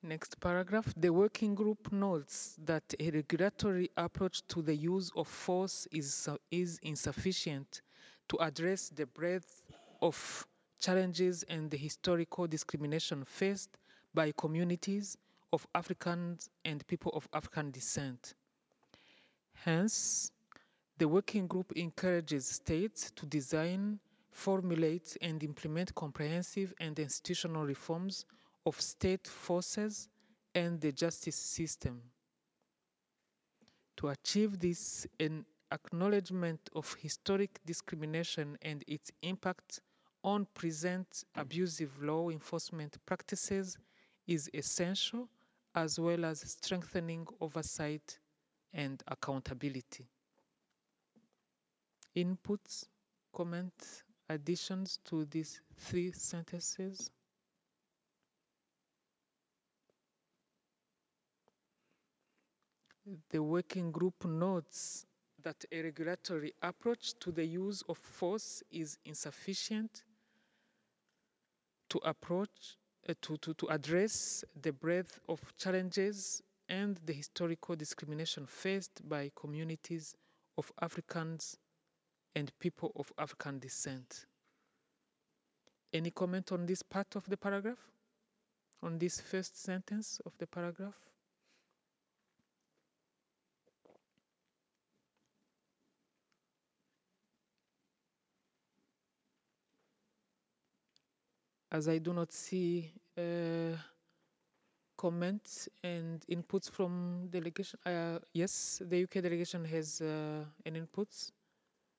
Next paragraph. The working group notes that a regulatory approach to the use of force is insufficient to address the breadth of challenges and the historical discrimination faced by communities of Africans and people of African descent. Hence, the working group encourages states to design, formulate, and implement comprehensive and institutional reforms of state forces and the justice system. To achieve this, an acknowledgement of historic discrimination and its impact on present abusive law enforcement practices is essential, as well as strengthening oversight and accountability. Inputs, comments, additions to these three sentences? The working group notes that a regulatory approach to the use of force is insufficient to address the breadth of challenges and the historical discrimination faced by communities of Africans and people of African descent. Any comment on this part of the paragraph? On this first sentence of the paragraph? As I do not see comments and inputs from delegation. Yes, the UK delegation has an inputs.